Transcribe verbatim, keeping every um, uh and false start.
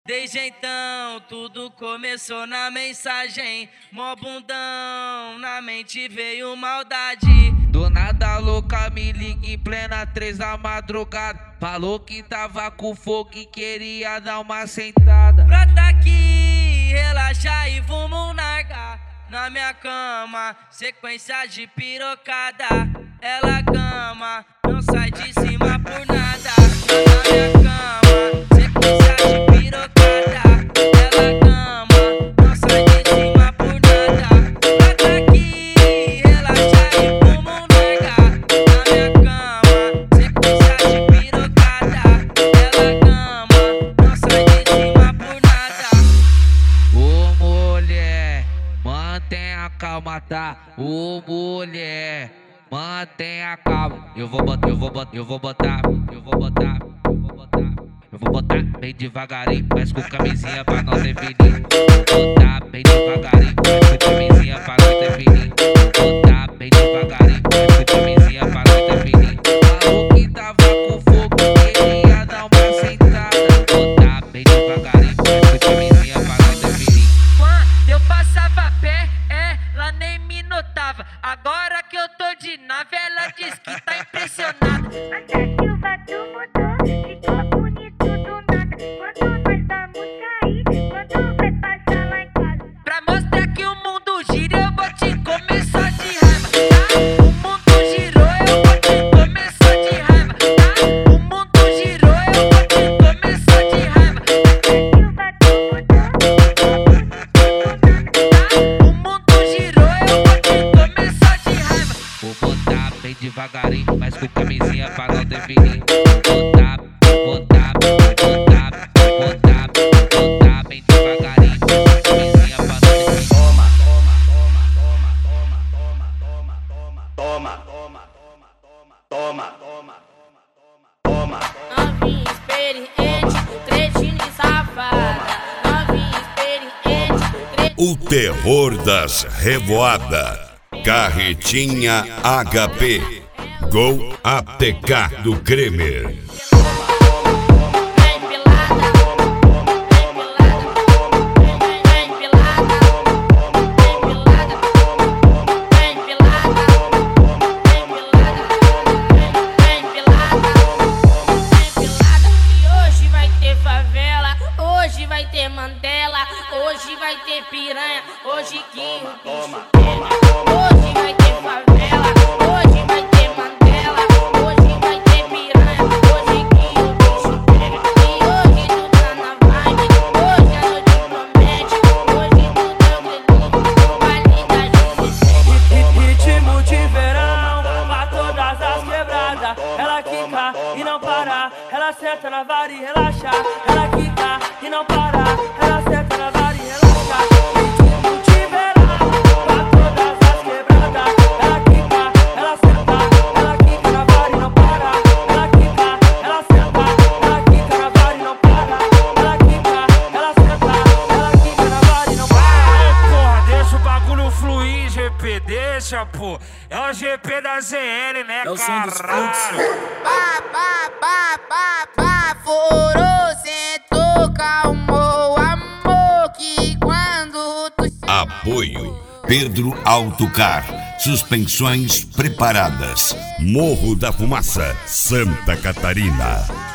Desde então, tudo começou na mensagem. Mó bundão, na mente veio maldade. Do nada a louca me liga em plena três da madrugada. Falou que tava com fogo e queria dar uma sentada. Brota aqui, relaxa e vamos largar. Na minha cama, sequência de pirocada. Ela cama, não sai de cima por nada. Na minha cama, sequência de pirocada. Ela cama, não sai de cima por nada. Brota aqui, relaxa e vamos largar. Na minha cama, sequência de pirocada. Ela cama, não sai de cima por nada. Ô mulher, mantenha a calma, tá? Ô mulher, mantenha a calma. Eu vou botar, eu vou botar, eu vou botar, eu vou botar, eu vou botar, eu vou botar bem devagarinho, mas com camisinha pra não definir. Vou botar bem devagarinho, mas com camisinha pra não definir. Vou botar bem devagarinho, mas com camisinha pra não definir. Falou que tava com fogo, queria dar uma sentada. Vou botar bem devagarinho, mas com camisinha pra não definir. Quando eu passava a pé, ela nem me notava. Agora que eu tô de nave, ela diz que tá impressionada. Até que o vato mudou, ficou bonito do nada. Quando nós vamos sair, quando vai passar lá em casa. Pra mostrar que o mundo gira, eu vou te comer só de raiva, tá? O mundo girou, eu vou te comer só de raiva, tá? O mundo girou, eu vou te comer só de raiva. Até que o vato mudou, ficou bonito do nada. Tá? O mundo girou, eu vou te comer só de raiva. Vou botar bem devagarinho, mas com camisinha pra não definir. Vou botar, vou botar, vou botar, vou botar, vou botar bem devagarinho, mas com camisinha pra não definir. Toma, toma, toma, toma, toma, toma, toma, toma, toma, toma, toma, toma, toma. Novinha experiente, tretina e safada. Novinha experiente, O terror das revoadas. Carretinha H P. Gol A T K do Kremer. vem pelada, vem pelada, vem, vem pelada, vem pelada, vem pelada, vem pelada, vem pelada, vem pelada. E hoje vai ter favela, hoje vai ter Mandela, hoje vai ter piranha, hoje que o bicho pega. Hoje vai ter favela, hoje vai ter Mandela, hoje vai ter piranha, hoje que o bicho pega. E hoje tu tá na vibe, hoje a noite promete, hoje tu tá feliz, baile da Juliette. Ritmo de verão, pra todas as quebradas. Ela quica e não para, ela senta na vara e relaxa. Ela quica e não para, ela senta na vara e relaxa. Ritmo de verão, pra todas as quebradas. Ela quica, ela senta, ela quica na vara e não para. Ela quica, ela senta, ela quica na vara e não para. Ela quica, ela senta, ela quica na vara e não para. Porra, deixa o bagulho fluir, G P, deixa, pô. É o G P da Z L, né, caralho? Pá, pá, pá, pá, pá, furou, sentou, calmou, amor, que quando tu... Apoio Pedro Autocar. Suspensões preparadas. Morro da Fumaça, Santa Catarina.